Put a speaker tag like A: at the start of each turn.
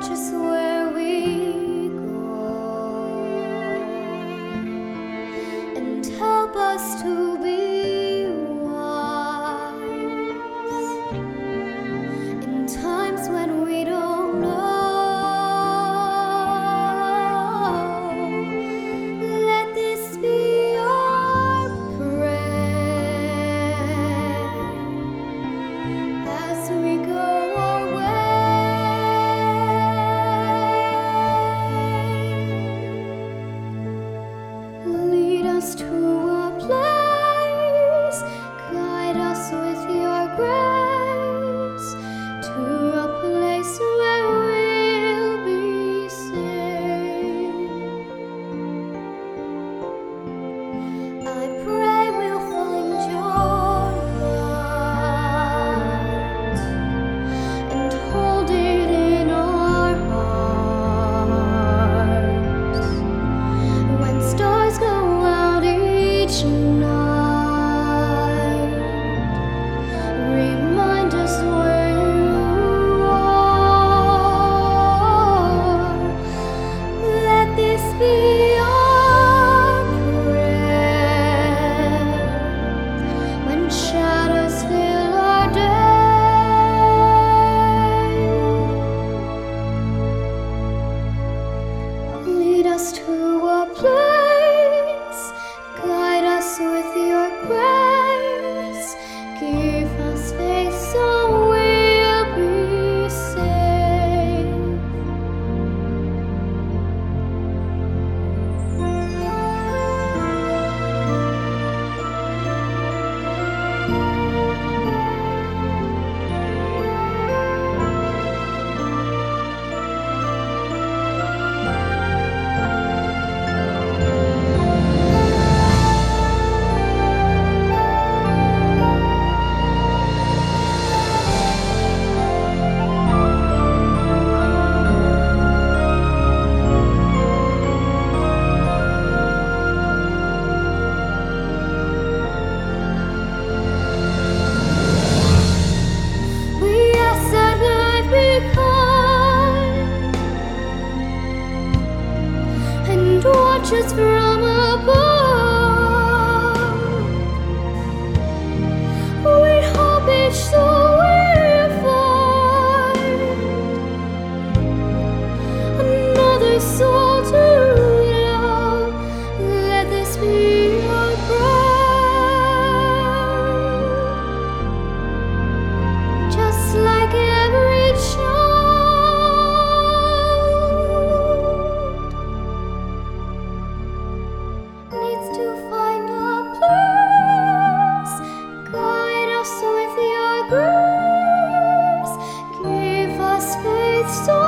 A: just where we go, and help us to be wise in times when we don't know. Let this be our prayer as we go our way. Lead us to a place, guide us with your grace, to a place where we'll be safe. I pray we'll find your light and hold it in our hearts. When stars go out each night, remind us where you are. Let this be our prayer when shadows fill our day. Lead us to a place, guide us with your grace, give us faith so we'll be safe. We ask that life be kind and watch us from above. We hope each soul will find another soul to love. Let this be our prayer, just like every child needs to find a place. Guide us with your grace, give us faith so